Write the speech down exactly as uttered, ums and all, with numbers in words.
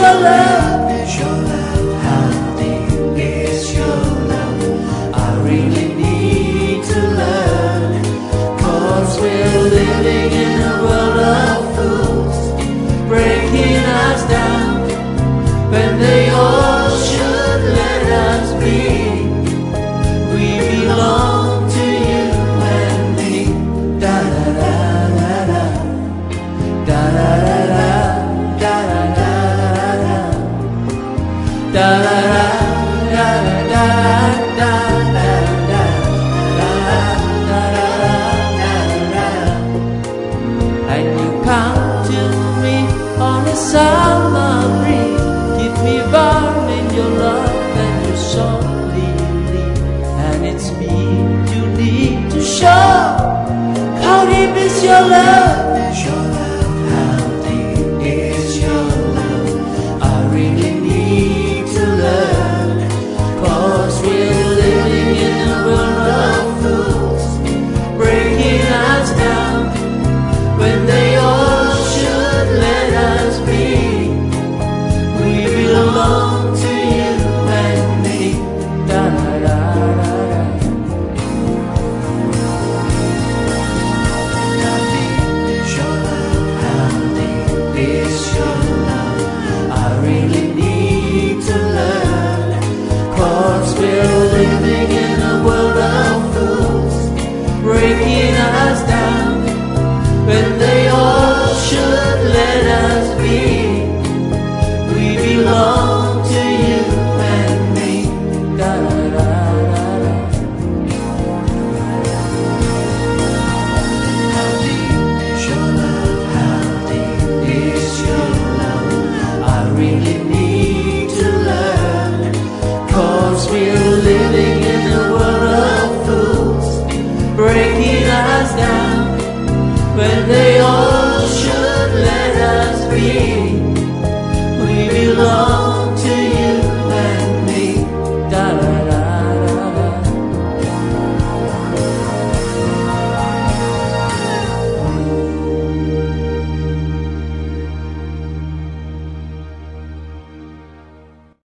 your love? Is your love? How deep is your love? I really need to learn, 'cause we're living in a world of fools, breaking us down when they all should let us be. We belong to you and me. Da da da da da, da da da da, da da da da, da da da da da da da. And you come to me on a summer breeze, keep me warm in your love and your softly lead. And it's me you need to show. How deep is your love? Is your love? How deep is your love? I really need to learn, 'cause we're living in a world of fools, breaking us down when they all should let us be. We belong to you and me. Da da da da da. How deep is your love? How deep is your love? I really need to learn, 'cause we're living in a world of fools, breaking us down when they all should let us be. We belong to you and me. Da da da da da. How deep is your love? How deep is your love? I really need to learn, 'cause we're living in a world of fools, breaking us down when they all should let us be.